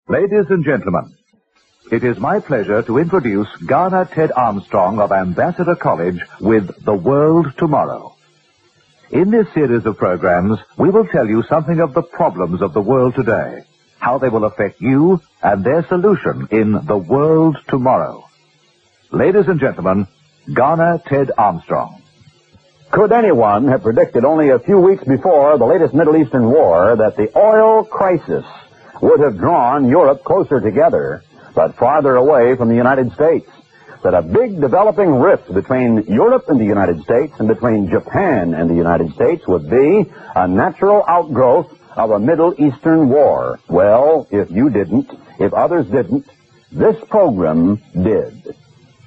Ladies and gentlemen, it is my pleasure to introduce Garner Ted Armstrong of Ambassador College with The World Tomorrow. In this series of programs, we will tell you something of the problems of the world today, how they will affect you, and their solution in The World Tomorrow. Ladies and gentlemen, Garner Ted Armstrong. Could anyone have predicted only a few weeks before the latest Middle Eastern war that the oil crisis would have drawn Europe closer together, but farther away from the United States? That a big developing rift between Europe and the United States and between Japan and the United States would be a natural outgrowth of a Middle Eastern war? Well, if you didn't, if others didn't, this program did.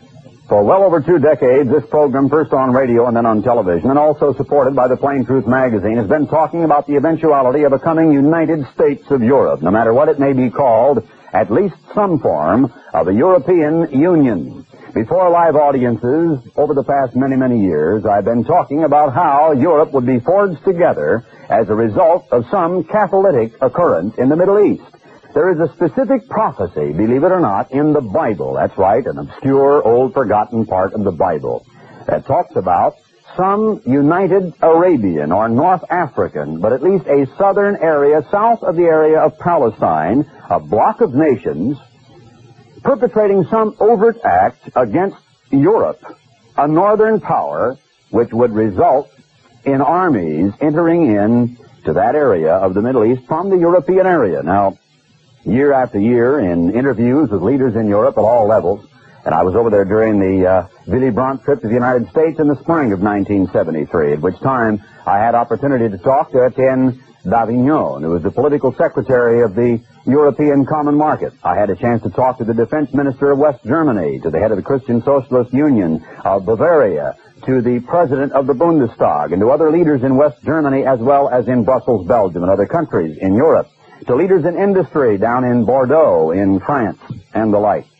For well over 2 decades, this program, first on radio and then on television, and also supported by the Plain Truth magazine, has been talking about the eventuality of a coming United States of Europe. No matter what it may be called, at least some form of a European Union. Before live audiences, over the past many, many years, I've been talking about how Europe would be forged together as a result of some catalytic occurrence in the Middle East. There is a specific prophecy, believe it or not, in the Bible. That's right, an obscure, old, forgotten part of the Bible that talks about some united Arabian or North African, but at least a southern area, south of the area of Palestine, a block of nations, perpetrating some overt act against Europe, a northern power, which would result in armies entering in to that area of the Middle East from the European area. Now, year after year, in interviews with leaders in Europe at all levels, and I was over there during the Willy Brandt trip to the United States in the spring of 1973, at which time I had opportunity to talk to Etienne Davignon, who was the political secretary of the European Common Market. I had a chance to talk to the defense minister of West Germany, to the head of the Christian Socialist Union of Bavaria, to the president of the Bundestag, and to other leaders in West Germany as well as in Brussels, Belgium, and other countries in Europe, to leaders in industry down in Bordeaux, in France, and the like.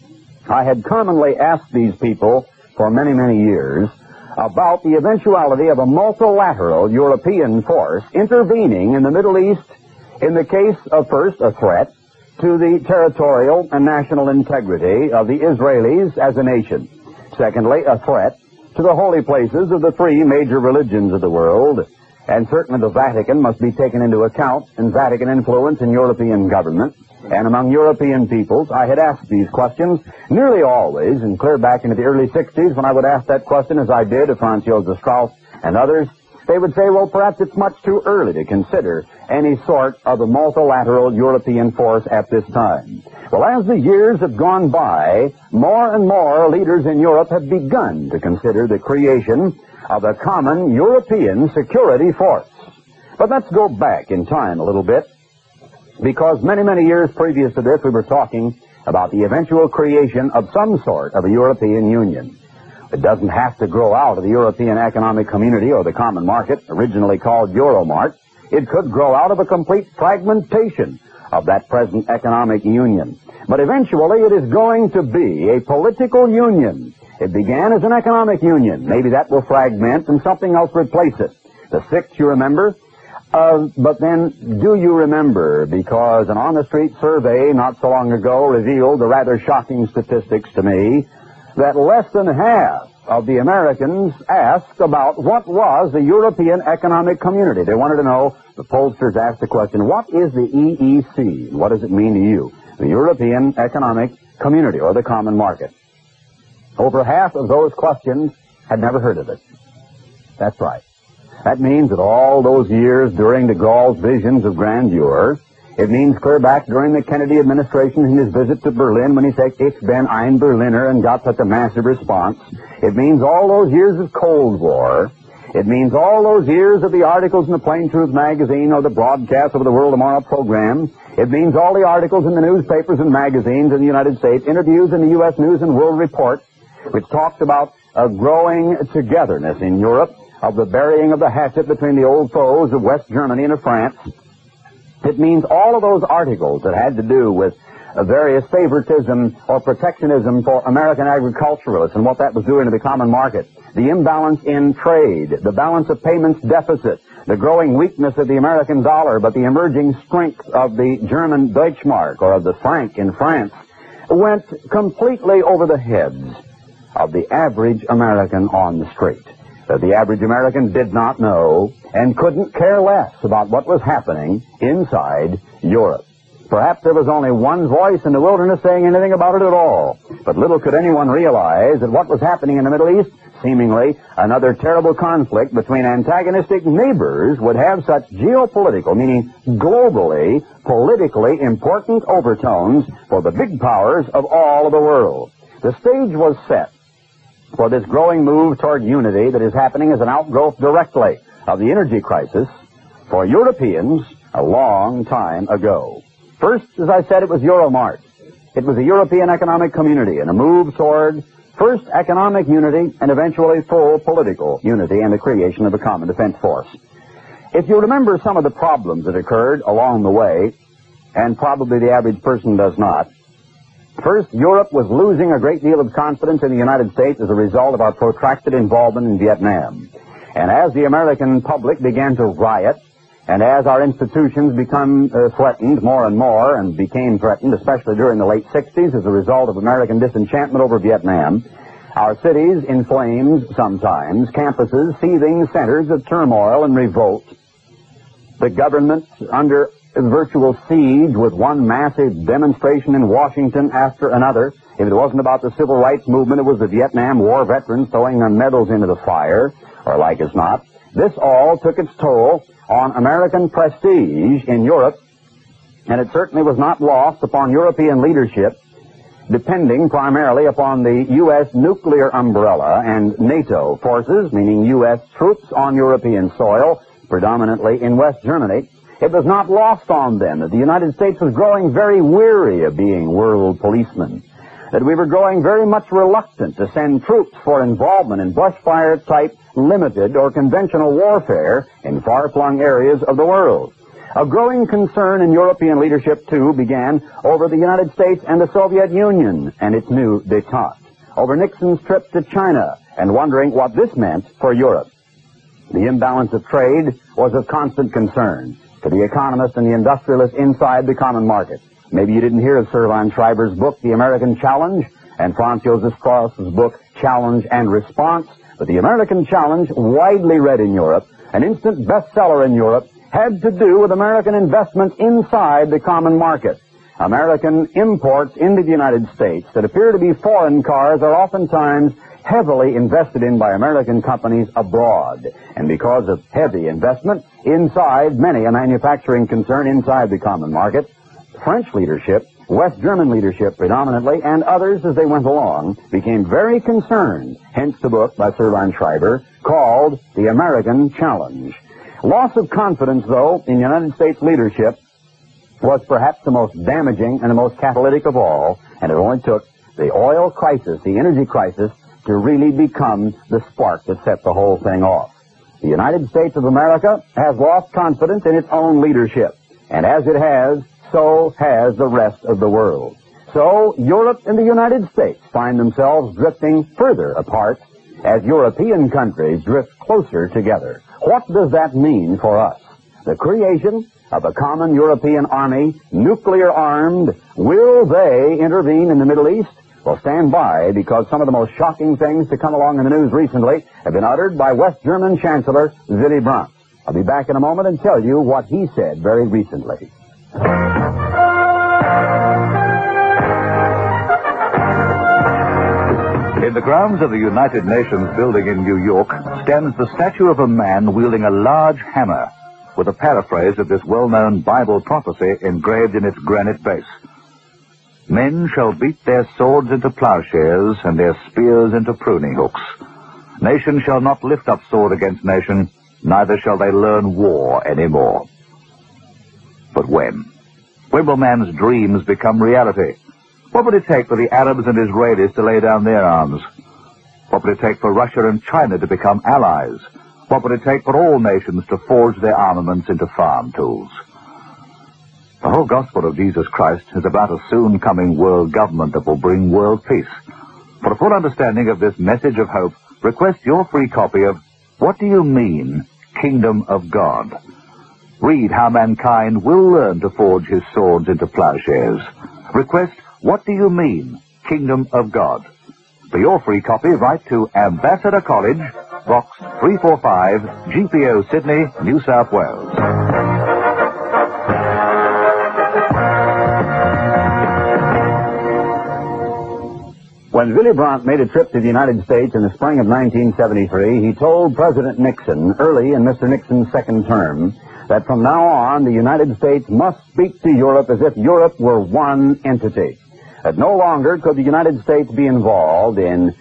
I had commonly asked these people for many, many years about the eventuality of a multilateral European force intervening in the Middle East in the case of, first, a threat to the territorial and national integrity of the Israelis as a nation. Secondly, a threat to the holy places of the 3 major religions of the world. And certainly the Vatican must be taken into account, and Vatican influence in European government and among European peoples. I had asked these questions nearly always, and clear back into the early 60s when I would ask that question, as I did of Franz Josef Strauss and others, they would say, well, perhaps it's much too early to consider any sort of a multilateral European force at this time. Well, as the years have gone by, more and more leaders in Europe have begun to consider the creation of a common European security force. But let's go back in time a little bit, because many, many years previous to this, we were talking about the eventual creation of some sort of a European Union. It doesn't have to grow out of the European Economic Community or the Common Market, originally called Euromart. It could grow out of a complete fragmentation of that present economic union. But eventually it is going to be a political union. It began as an economic union. Maybe that will fragment and something else replace it. The 6th, you remember? But then, do you remember, because an on-the-street survey not so long ago revealed the rather shocking statistics to me, that less than half of the Americans asked about what was the European Economic Community. They wanted to know, the pollsters asked the question, what is the EEC? What does it mean to you? The European Economic Community, or the Common Market. Over half of those questions had never heard of it. That's right. That means that all those years during de Gaulle's visions of grandeur, it means clear back during the Kennedy administration in his visit to Berlin when he said, "Ich bin ein Berliner," and got such a massive response. It means all those years of Cold War. It means all those years of the articles in the Plain Truth magazine or the broadcast of the World Tomorrow program. It means all the articles in the newspapers and magazines in the United States, interviews in the U.S. News and World Report, which talks about a growing togetherness in Europe, of the burying of the hatchet between the old foes of West Germany and of France. It means all of those articles that had to do with various favoritism or protectionism for American agriculturalists and what that was doing to the common market, the imbalance in trade, the balance of payments deficit, the growing weakness of the American dollar, but the emerging strength of the German Deutschmark or of the franc in France, went completely over the heads of the average American on the street. That the average American did not know and couldn't care less about what was happening inside Europe. Perhaps there was only one voice in the wilderness saying anything about it at all. But little could anyone realize that what was happening in the Middle East, seemingly another terrible conflict between antagonistic neighbors, would have such geopolitical, meaning globally, politically important overtones for the big powers of all of the world. The stage was set for this growing move toward unity that is happening as an outgrowth directly of the energy crisis for Europeans a long time ago. First, as I said, it was Euromart. It was a European economic community and a move toward first economic unity and eventually full political unity and the creation of a common defense force. If you remember some of the problems that occurred along the way, and probably the average person does not, first, Europe was losing a great deal of confidence in the United States as a result of our protracted involvement in Vietnam. And as the American public began to riot, and as our institutions become threatened more and more, and became threatened, especially during the late 60s as a result of American disenchantment over Vietnam, our cities in flames sometimes, campuses seething centers of turmoil and revolt, the government under virtual siege with one massive demonstration in Washington after another. If it wasn't about the civil rights movement, it was the Vietnam War veterans throwing their medals into the fire, or like as not. This all took its toll on American prestige in Europe, and it certainly was not lost upon European leadership, depending primarily upon the U.S. nuclear umbrella and NATO forces, meaning U.S. troops on European soil, predominantly in West Germany. It was not lost on them that the United States was growing very weary of being world policemen, that we were growing very much reluctant to send troops for involvement in brushfire-type limited or conventional warfare in far-flung areas of the world. A growing concern in European leadership, too, began over the United States and the Soviet Union and its new détente, over Nixon's trip to China, and wondering what this meant for Europe. The imbalance of trade was of constant concern to the economist and the industrialist inside the common market. Maybe you didn't hear of Sir Van Schreiber's book, The American Challenge, and Franz Josef Strauss's book, Challenge and Response. But the American Challenge, widely read in Europe, an instant bestseller in Europe, had to do with American investment inside the common market. American imports into the United States that appear to be foreign cars are oftentimes heavily invested in by American companies abroad. And because of heavy investment inside many a manufacturing concern inside the common market, French leadership, West German leadership predominantly, and others as they went along, became very concerned, hence the book by Sir Van Schreiber called The American Challenge. Loss of confidence, though, in United States leadership was perhaps the most damaging and the most catalytic of all, and it only took the oil crisis, the energy crisis, to really become the spark that set the whole thing off. The United States of America has lost confidence in its own leadership, and as it has, so has the rest of the world. So Europe and the United States find themselves drifting further apart as European countries drift closer together. What does that mean for us? The creation of a common European army, nuclear armed. Will they intervene in the Middle East? Well, stand by, because some of the most shocking things to come along in the news recently have been uttered by West German Chancellor Willy Brandt. I'll be back in a moment and tell you what he said very recently. In the grounds of the United Nations building in New York stands the statue of a man wielding a large hammer with a paraphrase of this well-known Bible prophecy engraved in its granite base. Men shall beat their swords into plowshares and their spears into pruning hooks. Nation shall not lift up sword against nation, neither shall they learn war any more. But when? When will man's dreams become reality? What would it take for the Arabs and Israelis to lay down their arms? What would it take for Russia and China to become allies? What would it take for all nations to forge their armaments into farm tools? The whole gospel of Jesus Christ is about a soon coming world government that will bring world peace. For a full understanding of this message of hope, request your free copy of What Do You Mean, Kingdom of God? Read how mankind will learn to forge his swords into plowshares. Request What Do You Mean, Kingdom of God? For your free copy, write to Ambassador College, Box 345, GPO, Sydney, New South Wales. When Willy Brandt made a trip to the United States in the spring of 1973, he told President Nixon, early in Mr. Nixon's second term, that from now on the United States must speak to Europe as if Europe were one entity. That no longer could the United States be involved in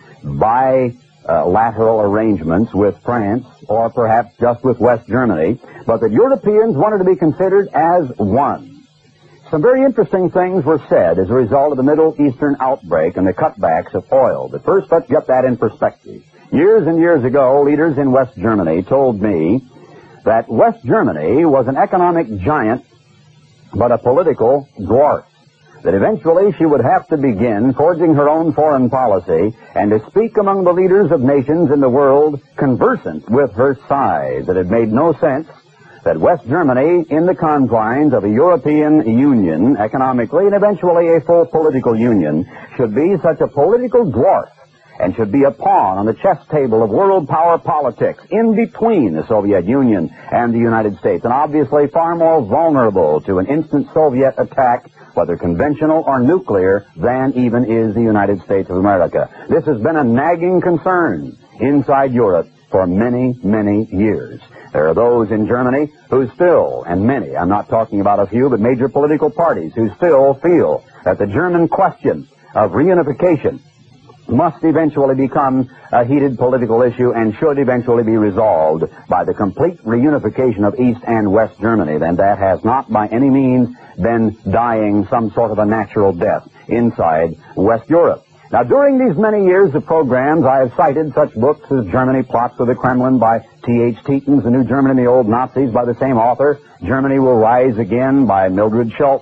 bilateral arrangements with France or perhaps just with West Germany, but that Europeans wanted to be considered as one. Some very interesting things were said as a result of the Middle Eastern outbreak and the cutbacks of oil. But first, let's get that in perspective. Years and years ago, leaders in West Germany told me that West Germany was an economic giant, but a political dwarf. That eventually she would have to begin forging her own foreign policy and to speak among the leaders of nations in the world conversant with her size. That it made no sense that West Germany, in the confines of a European Union, economically and eventually a full political union, should be such a political dwarf and should be a pawn on the chess table of world power politics in between the Soviet Union and the United States, and obviously far more vulnerable to an instant Soviet attack, whether conventional or nuclear, than even is the United States of America. This has been a nagging concern inside Europe for many, many years. There are those in Germany who still, and many, I'm not talking about a few, but major political parties who still feel that the German question of reunification must eventually become a heated political issue and should eventually be resolved by the complete reunification of East and West Germany. Then that has not by any means been dying some sort of a natural death inside West Europe. Now, during these many years of programs, I have cited such books as Germany Plots for the Kremlin by T.H. Tietgens, The New Germany and the Old Nazis by the same author, Germany Will Rise Again by Mildred Schultz,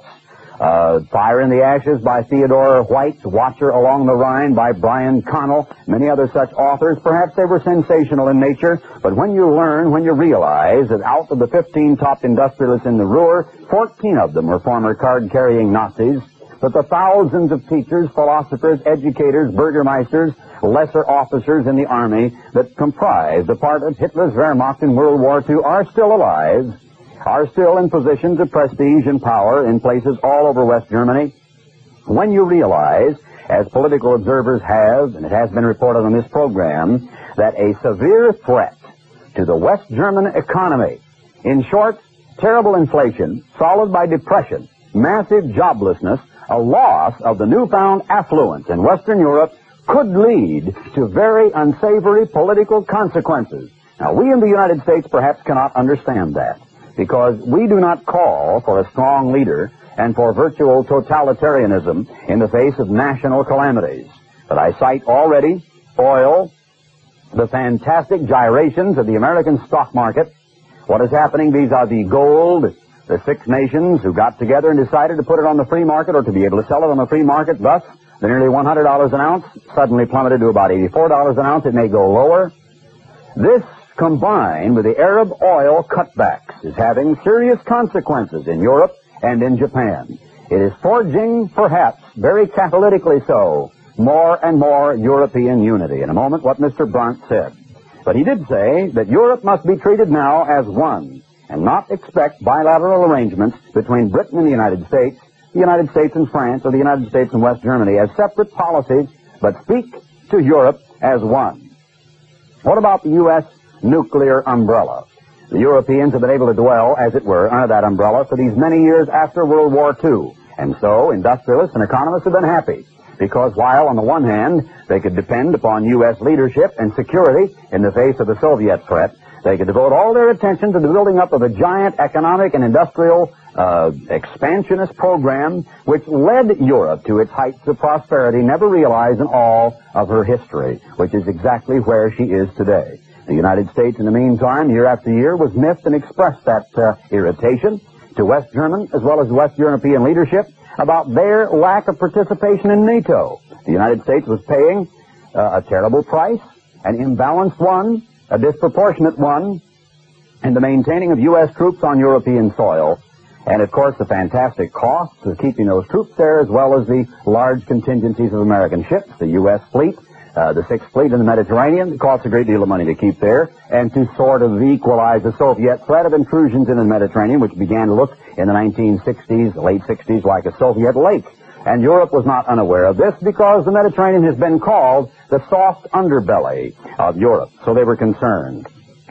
Fire in the Ashes by Theodore White, Watcher Along the Rhine by Brian Connell, many other such authors. Perhaps they were sensational in nature, but when you realize that out of the 15 top industrialists in the Ruhr, 14 of them were former card-carrying Nazis, that the thousands of teachers, philosophers, educators, burgermeisters, lesser officers in the army that comprised a part of Hitler's Wehrmacht in World War II are still alive, are still in positions of prestige and power in places all over West Germany. When you realize, as political observers have, and it has been reported on this program, that a severe threat to the West German economy, in short, terrible inflation, followed by depression, massive joblessness, a loss of the newfound affluence in Western Europe, could lead to very unsavory political consequences. Now, we in the United States perhaps cannot understand that, because we do not call for a strong leader and for virtual totalitarianism in the face of national calamities. But I cite already oil, the fantastic gyrations of the American stock market, what is happening vis-a-vis gold, the 6 nations who got together and decided to put it on the free market or to be able to sell it on the free market. Thus, the nearly $100 an ounce suddenly plummeted to about $84 an ounce. It may go lower. This, combined with the Arab oil cutbacks, is having serious consequences in Europe and in Japan. It is forging, perhaps, very catalytically so, more and more European unity. In a moment, what Mr. Brandt said. But he did say that Europe must be treated now as one, and not expect bilateral arrangements between Britain and the United States and France, or the United States and West Germany as separate policies, but speak to Europe as one. What about the U.S. nuclear umbrella? The Europeans have been able to dwell, as it were, under that umbrella for these many years after World War II. And so industrialists and economists have been happy, because while on the one hand they could depend upon U.S. leadership and security in the face of the Soviet threat, they could devote all their attention to the building up of a giant economic and industrial expansionist program which led Europe to its heights of prosperity, never realized in all of her history, which is exactly where she is today. The United States, in the meantime, year after year, was miffed and expressed that irritation, to West German as well as West European leadership about their lack of participation in NATO. The United States was paying a terrible price, an imbalanced one, a disproportionate one, in the maintaining of U.S. troops on European soil, and of course the fantastic costs of keeping those troops there, as well as the large contingencies of American ships, the U.S. fleet, the Sixth Fleet in the Mediterranean. It costs a great deal of money to keep there, and to sort of equalize the Soviet threat of intrusions in the Mediterranean, which began to look in the 1960s, late 60s, like a Soviet lake. And Europe was not unaware of this because the Mediterranean has been called the soft underbelly of Europe, so they were concerned.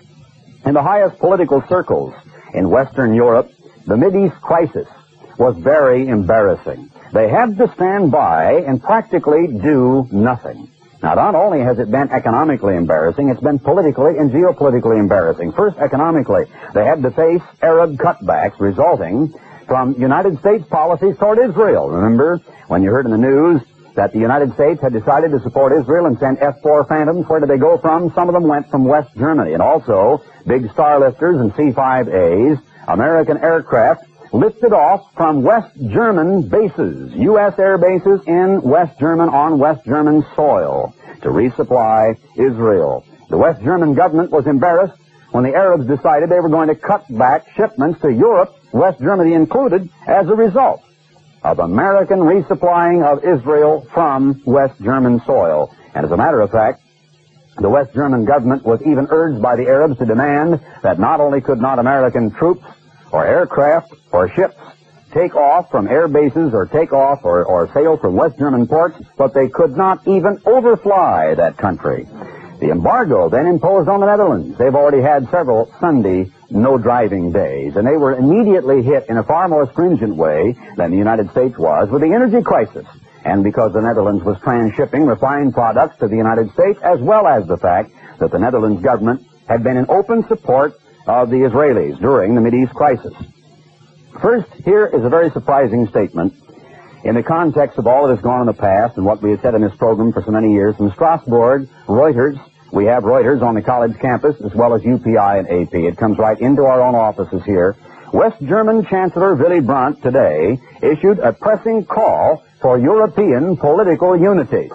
In the highest political circles in Western Europe, the Mideast crisis was very embarrassing. They had to stand by and practically do nothing. Now, not only has it been economically embarrassing, it's been politically and geopolitically embarrassing. First, economically, they had to face Arab cutbacks resulting from United States policies toward Israel. Remember when you heard in the news that the United States had decided to support Israel and send F-4 Phantoms? Where did they go from? Some of them went from West Germany. And also, big Starlifters and C-5As, American aircraft, lifted off from West German bases, U.S. air bases in West German on West German soil to resupply Israel. The West German government was embarrassed when the Arabs decided they were going to cut back shipments to Europe, West Germany included, as a result of American resupplying of Israel from West German soil. And as a matter of fact, the West German government was even urged by the Arabs to demand that not only could not American troops or aircraft or ships take off from air bases or take off or sail from West German ports, but they could not even overfly that country. The embargo then imposed on the Netherlands. They've already had several Sunday no-driving days, and they were immediately hit in a far more stringent way than the United States was with the energy crisis. And because the Netherlands was transshipping refined products to the United States, as well as the fact that the Netherlands government had been in open support of the Israelis during the Mideast crisis. First, here is a very surprising statement in the context of all that has gone in the past and what we have said in this program for so many years. From Strasbourg, Reuters, we have Reuters on the college campus as well as UPI and AP. It comes right into our own offices here. West German Chancellor Willy Brandt today issued a pressing call for European political unity,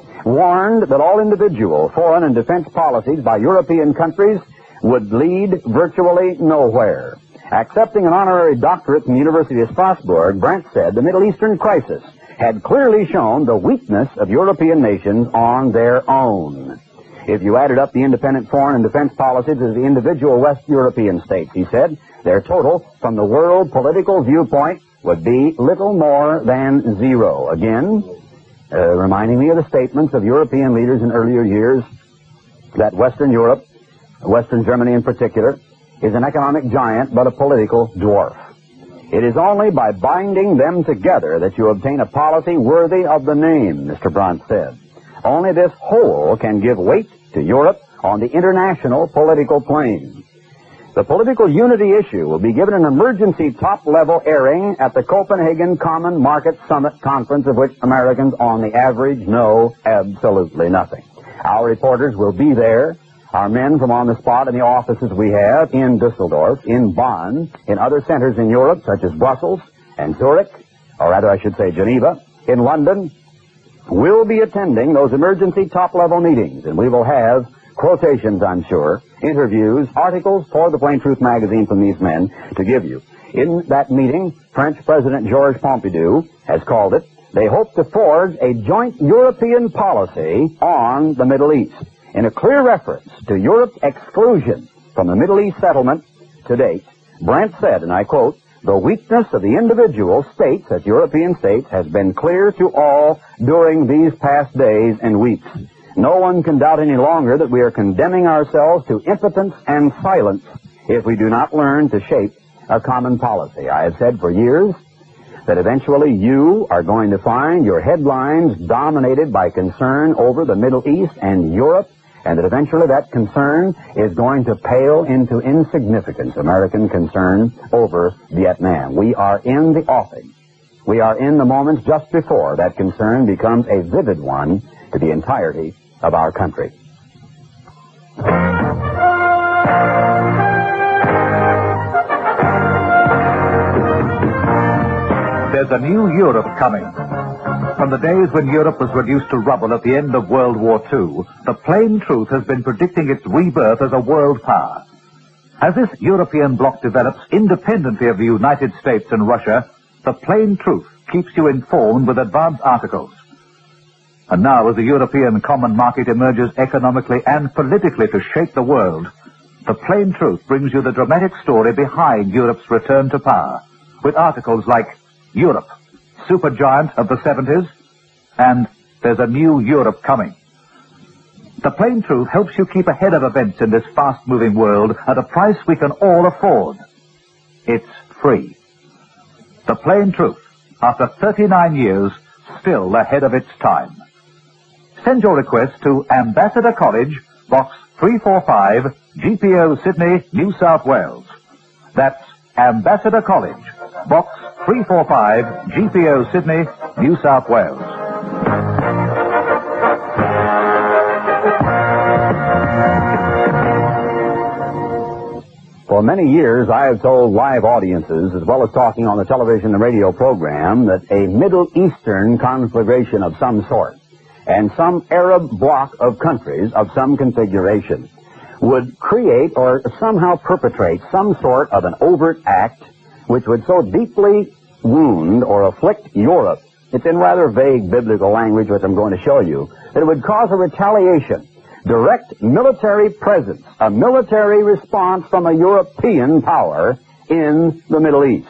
warned that all individual foreign and defense policies by European countries would lead virtually nowhere. Accepting an honorary doctorate from the University of Strasbourg, Brandt said the Middle Eastern crisis had clearly shown the weakness of European nations on their own. If you added up the independent foreign and defense policies of the individual West European states, he said, their total from the world political viewpoint would be little more than zero. Again, reminding me of the statements of European leaders in earlier years that Western Europe, Western Germany in particular, is an economic giant but a political dwarf. It is only by binding them together that you obtain a policy worthy of the name, Mr. Brandt said. Only this whole can give weight to Europe on the international political plane. The political unity issue will be given an emergency top-level airing at the Copenhagen Common Market Summit Conference, of which Americans on the average know absolutely nothing. Our reporters will be there. Our men from on the spot in the offices we have in Dusseldorf, in Bonn, in other centers in Europe, such as Brussels and Zurich, or rather I should say Geneva, in London, will be attending those emergency top-level meetings, and we will have quotations, I'm sure, interviews, articles for the Plain Truth magazine from these men to give you. In that meeting, French President Georges Pompidou has called it, they hope to forge a joint European policy on the Middle East, in a clear reference to Europe's exclusion from the Middle East settlement to date. Brandt said, and I quote, the weakness of the individual states, as European states, has been clear to all during these past days and weeks. No one can doubt any longer that we are condemning ourselves to impotence and silence if we do not learn to shape a common policy. I have said for years that eventually you are going to find your headlines dominated by concern over the Middle East and Europe, and that eventually that concern is going to pale into insignificance, American concern over Vietnam. We are in the offing. We are in the moments just before that concern becomes a vivid one to the entirety of our country. There's a new Europe coming. From the days when Europe was reduced to rubble at the end of World War II, the plain truth has been predicting its rebirth as a world power. As this European bloc develops independently of the United States and Russia, the plain truth keeps you informed with advance articles. And now, as the European common market emerges economically and politically to shake the world, the plain truth brings you the dramatic story behind Europe's return to power, with articles like Europe, supergiant of the 70s, and there's a new Europe coming. The plain truth helps you keep ahead of events in this fast-moving world at a price we can all afford. It's free. The plain truth, after 39 years, still ahead of its time. Send your request to Ambassador College, Box 345, GPO, Sydney, New South Wales. That's Ambassador College, Box 345, GPO, Sydney, New South Wales. For many years, I have told live audiences, as well as talking on the television and radio program, that a Middle Eastern conflagration of some sort and some Arab bloc of countries of some configuration would create or somehow perpetrate some sort of an overt act which would so deeply wound or afflict Europe, it's in rather vague biblical language, which I'm going to show you, that it would cause a retaliation, direct military presence, a military response from a European power in the Middle East.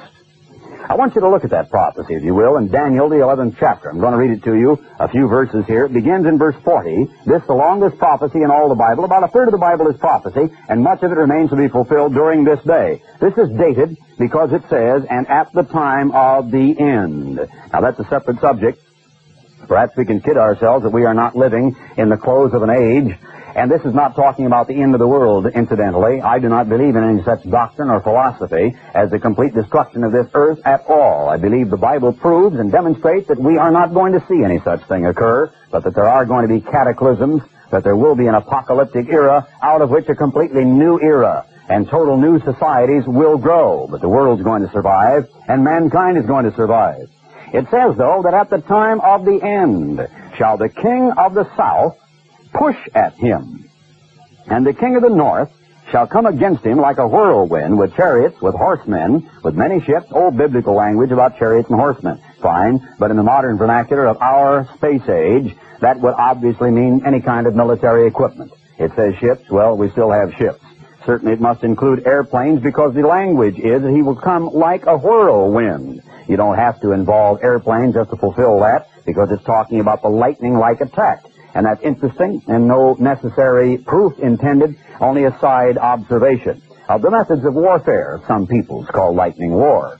I want you to look at that prophecy, if you will, in Daniel, the 11th chapter. I'm going to read it to you, a few verses here. It begins in verse 40. This, the longest prophecy in all the Bible. About a third of the Bible is prophecy, and much of it remains to be fulfilled during this day. This is dated because it says, and at the time of the end. Now, that's a separate subject. Perhaps we can kid ourselves that we are not living in the close of an age. And this is not talking about the end of the world, incidentally. I do not believe in any such doctrine or philosophy as the complete destruction of this earth at all. I believe the Bible proves and demonstrates that we are not going to see any such thing occur, but that there are going to be cataclysms, that there will be an apocalyptic era, out of which a completely new era and total new societies will grow. But the world's going to survive, and mankind is going to survive. It says, though, that at the time of the end shall the king of the south push at him, and the king of the north shall come against him like a whirlwind, with chariots, with horsemen, with many ships. Old biblical language about chariots and horsemen. Fine, but in the modern vernacular of our space age, that would obviously mean any kind of military equipment. It says ships, well, we still have ships. Certainly it must include airplanes, because the language is that he will come like a whirlwind. You don't have to involve airplanes just to fulfill that, because it's talking about the lightning-like attack. And that's interesting, and no necessary proof intended, only a side observation of the methods of warfare of some peoples called lightning war.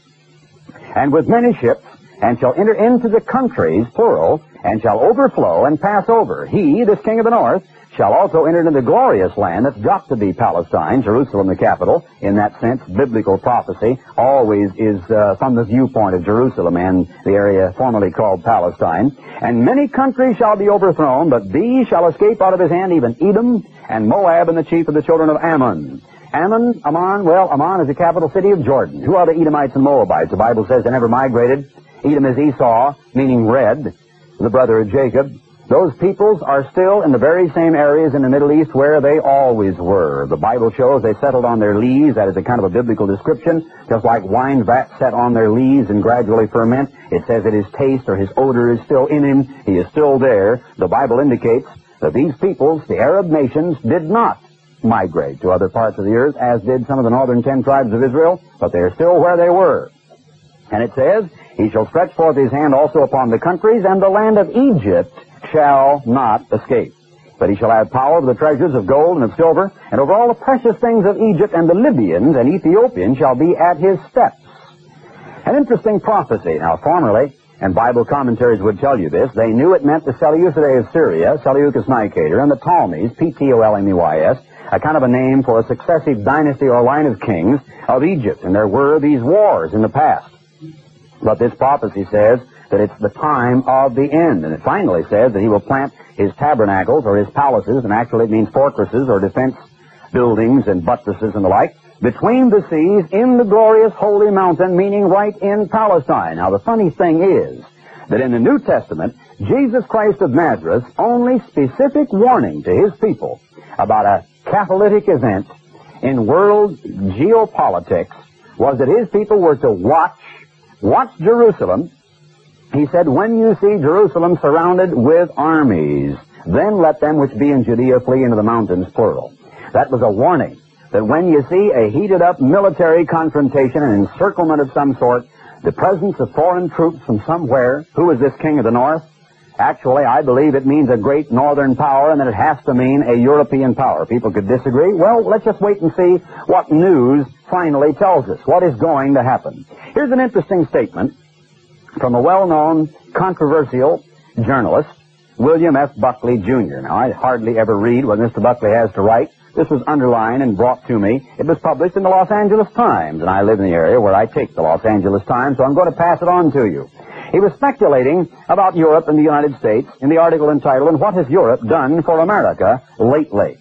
And with many ships, and shall enter into the countries, plural, and shall overflow and pass over. He, this king of the north, shall also enter into the glorious land that's got to be Palestine, Jerusalem the capital. In that sense, biblical prophecy always is from the viewpoint of Jerusalem and the area formerly called Palestine. And many countries shall be overthrown, but these shall escape out of his hand, even Edom and Moab and the chief of the children of Ammon. Ammon, Ammon is the capital city of Jordan. Who are the Edomites and Moabites? The Bible says they never migrated. Edom is Esau, meaning red, the brother of Jacob. Those peoples are still in the very same areas in the Middle East where they always were. The Bible shows they settled on their lees. That is a kind of a biblical description. Just like wine vats set on their lees and gradually ferment, it says that his taste or his odor is still in him. He is still there. The Bible indicates that these peoples, the Arab nations, did not migrate to other parts of the earth, as did some of the northern 10 tribes of Israel, but they are still where they were. And it says, he shall stretch forth his hand also upon the countries, and the land of Egypt shall not escape. But he shall have power over the treasures of gold and of silver, and over all the precious things of Egypt, and the Libyans and Ethiopians shall be at his steps. An interesting prophecy. Now, formerly, and Bible commentaries would tell you this, they knew it meant the Seleucidae of Syria, Seleucus Nicator, and the Ptolemies, Ptolemies, a kind of a name for a successive dynasty or line of kings of Egypt. And there were these wars in the past. But this prophecy says that it's the time of the end. And it finally says that he will plant his tabernacles or his palaces, and actually it means fortresses or defense buildings and buttresses and the like, between the seas in the glorious holy mountain, meaning right in Palestine. Now, the funny thing is that in the New Testament, Jesus Christ of Nazareth's only specific warning to his people about a catalytic event in world geopolitics was that his people were to watch Jerusalem. He said, when you see Jerusalem surrounded with armies, then let them which be in Judea flee into the mountains, plural. That was a warning that when you see a heated-up military confrontation, an encirclement of some sort, the presence of foreign troops from somewhere, who is this king of the north? Actually, I believe it means a great northern power, and that it has to mean a European power. People could disagree. Well, let's just wait and see what news finally tells us, what is going to happen. Here's an interesting statement from a well-known, controversial journalist, William F. Buckley, Jr. Now, I hardly ever read what Mr. Buckley has to write. This was underlined and brought to me. It was published in the Los Angeles Times, and I live in the area where I take the Los Angeles Times, so I'm going to pass it on to you. He was speculating about Europe and the United States in the article entitled, "And What Has Europe Done for America Lately?"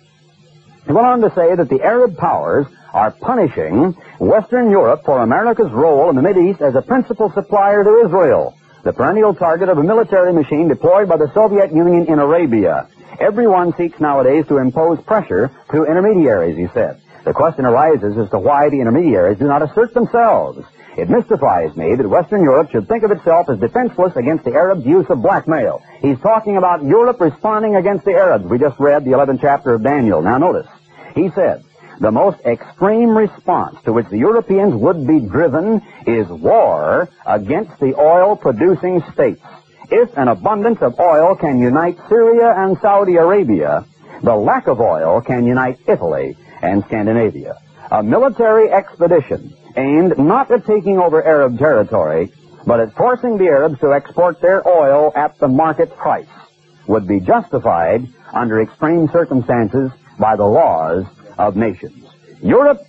He went on to say that the Arab powers are punishing Western Europe for America's role in the Mideast as a principal supplier to Israel, the perennial target of a military machine deployed by the Soviet Union in Arabia. Everyone seeks nowadays to impose pressure through intermediaries, he said. The question arises as to why the intermediaries do not assert themselves. It mystifies me that Western Europe should think of itself as defenseless against the Arabs' use of blackmail. He's talking about Europe responding against the Arabs. We just read the 11th chapter of Daniel. Now notice, he said, the most extreme response to which the Europeans would be driven is war against the oil-producing states. If an abundance of oil can unite Syria and Saudi Arabia, the lack of oil can unite Italy and Scandinavia. A military expedition aimed not at taking over Arab territory, but at forcing the Arabs to export their oil at the market price would be justified under extreme circumstances by the laws of nations. Europe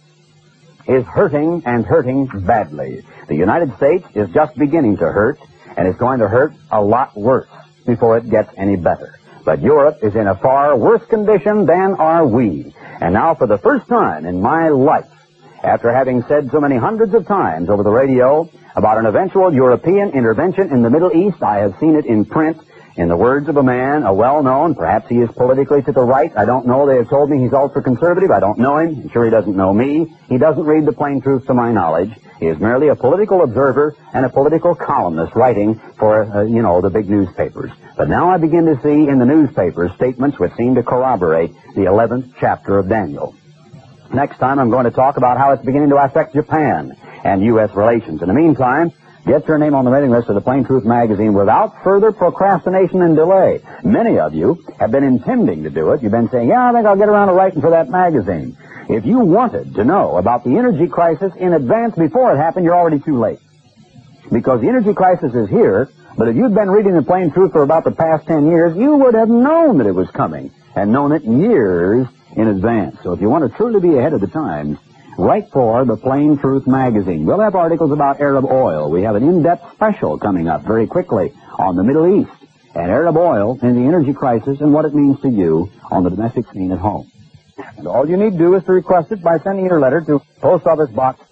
is hurting, and hurting badly. The United States is just beginning to hurt, and it's going to hurt a lot worse before it gets any better. But Europe is in a far worse condition than are we. And now, for the first time in my life, after having said so many hundreds of times over the radio about an eventual European intervention in the Middle East, I have seen it in print, in the words of a man, a well-known, perhaps he is politically to the right, I don't know, they have told me he's ultra-conservative, I don't know him, I'm sure he doesn't know me, he doesn't read the plain truth to my knowledge, he is merely a political observer and a political columnist writing for, the big newspapers. But now I begin to see in the newspapers statements which seem to corroborate the 11th chapter of Daniel. Next time I'm going to talk about how it's beginning to affect Japan and U.S. relations. In the meantime, get your name on the mailing list of the Plain Truth magazine without further procrastination and delay. Many of you have been intending to do it. You've been saying, yeah, I think I'll get around to writing for that magazine. If you wanted to know about the energy crisis in advance before it happened, you're already too late. Because the energy crisis is here, but if you'd been reading the Plain Truth for about the past 10 years, you would have known that it was coming and known it years in advance. So if you want to truly be ahead of the times, write for the Plain Truth magazine. We'll have articles about Arab oil. We have an in-depth special coming up very quickly on the Middle East and Arab oil and the energy crisis and what it means to you on the domestic scene at home. And all you need to do is to request it by sending your letter to Post Office Box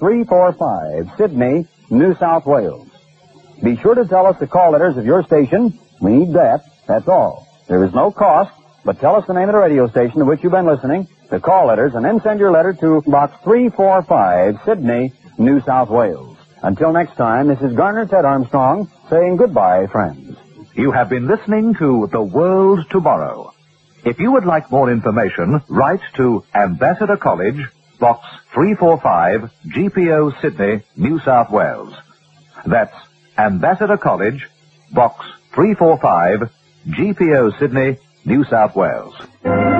345, Sydney, New South Wales. Be sure to tell us the call letters of your station. We need that. That's all. There is no cost, but tell us the name of the radio station to which you've been listening, the call letters, and then send your letter to Box 345, Sydney, New South Wales. Until next time, this is Garner Ted Armstrong saying goodbye, friends. You have been listening to The World Tomorrow. If you would like more information, write to Ambassador College, Box 345, GPO, Sydney, New South Wales. That's Ambassador College, Box 345, GPO, Sydney, New South Wales.